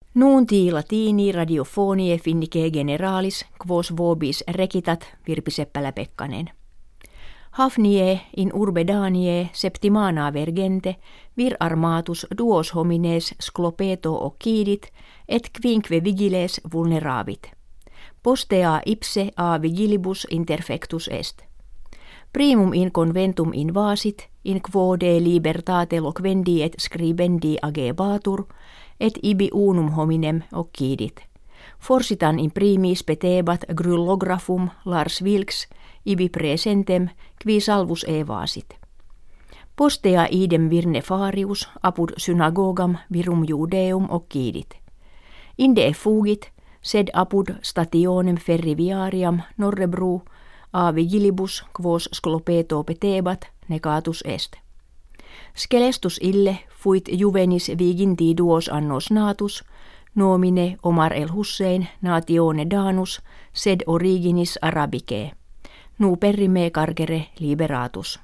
Nunti latini radiofonie finnike generalis quos vobis recitat Virpi Seppälä-Pekkanen. Hafnie in urbe Daniae septimana vergente vir armatus duos homines sclopeto occidit et quinque vigiles vulneravit. Postea ipse a vigilibus interfectus est. Primum in conventum invasit, in quo de libertate loquendi et scribendi agebatur, et ibi unum hominem occidit. Forsitan in primis petebat gryllographum Lars Vilks ibi presentem, qui salvus evasit. Postea idem vir nefarius apud synagogam virum Judeum occidit. Inde fugit, sed apud stationem ferriviariam Norrebru a vigilibus quos sclopeto petebat negatus est. Scelestus ille fuit juvenis viginti duos annos natus, nomine Omar el Hussein natione Danus, sed originis Arabicae. Nu perrime carcere liberatus.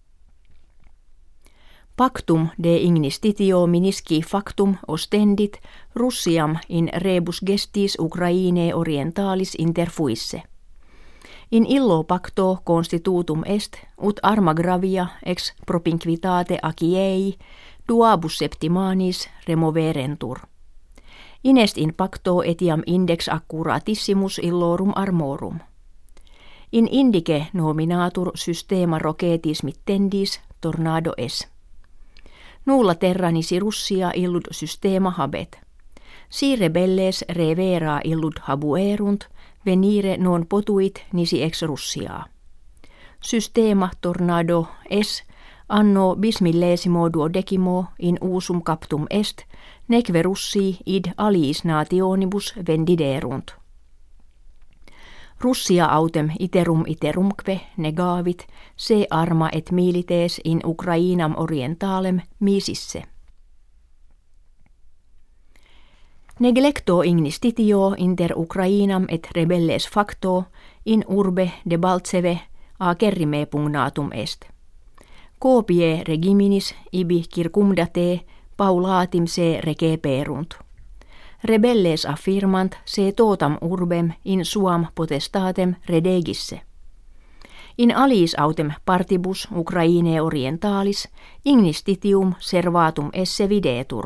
Pactum de ignistitio minisci factum ostendit Russiam in rebus gestis Ukrainae orientalis interfuisse. In illo pacto constitutum est, ut arma gravia ex propinquitate aciei duabus septimanis removerentur. Inest in pacto etiam index accuratissimus illorum armorum. In indice nominatur systema rocetis mittendis tornado es. Nulla terra nisi Russia illud systema habet. Si rebelles revera illud habuerunt, venire non potuit nisi ex Russiaa. Systema tornado es anno bismillesimo duodecimo in usum captum est, neque Russii id aliis nationibus vendiderunt. Russia autem iterumque negavit se arma et milites in Ukrainam orientalem misisse. Neglecto ignistitio inter Ukrainam et rebelles facto in urbe Debaltseve a cerrime pugnatum est. Copie regiminis ibi circumdate paulatim se receperunt. Rebelles affirmant se totam urbem in suam potestatem redegisse. In aliis autem partibus Ukrainae orientalis ignistitium servatum esse videtur.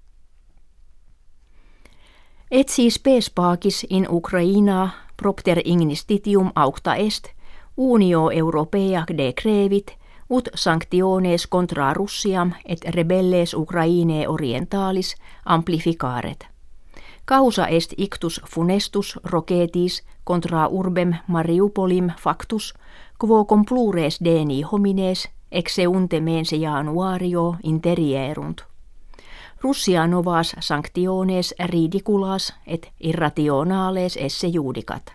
Et si spes pacis in Ukraina propter ignistitium aucta est, unio Europea decrevit, ut sanctiones contra Russiam et rebelles Ukrainae orientalis amplificaret. Causa est ictus funestus rocetis contra urbem Mariupolim factus, quo complures deni homines exeunte mense januario interierunt. Russia novas sanctiones ridiculas et irrationales esse judicat.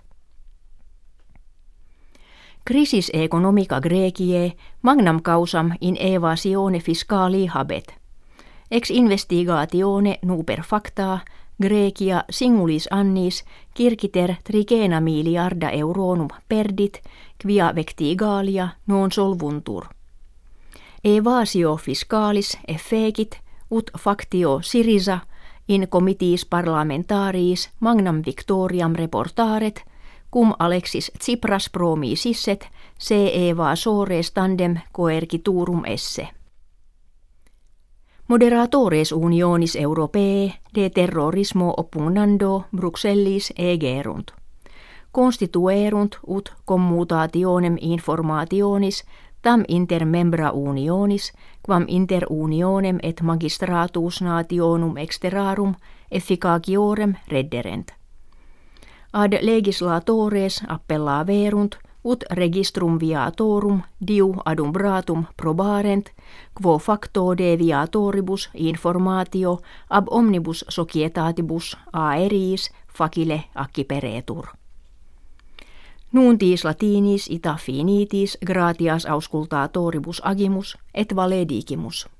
Crisis economica Graecae magnam causam in evasione fiscali habet. Ex investigatione nuper facta Graecia singulis annis circiter trigena miliarda euronum perdit, quia vectigalia non solvuntur. Evasio fiscalis effecit ut factio Syriza in comitiis parlamentaris magnam victoriam reportaret, cum Alexis Tsipras promisisset se evasores tandem coerciturum esse. Moderatores unionis Europae de terrorismo oppugnando Bruxellis egerunt. Constituerunt ut commutationem informationis tam inter membra unionis, quam inter unionem et magistratus nationum exterrarum efficaciorem redderent. Ad legislatores appellaverunt ut registrum viatorum diu adumbratum probarent, quo facto de viatoribus informatio ab omnibus societatibus aeriis facile acciperetur. Nuntis latinis ita finitis gratias auscultatoribus agimus et valedicimus.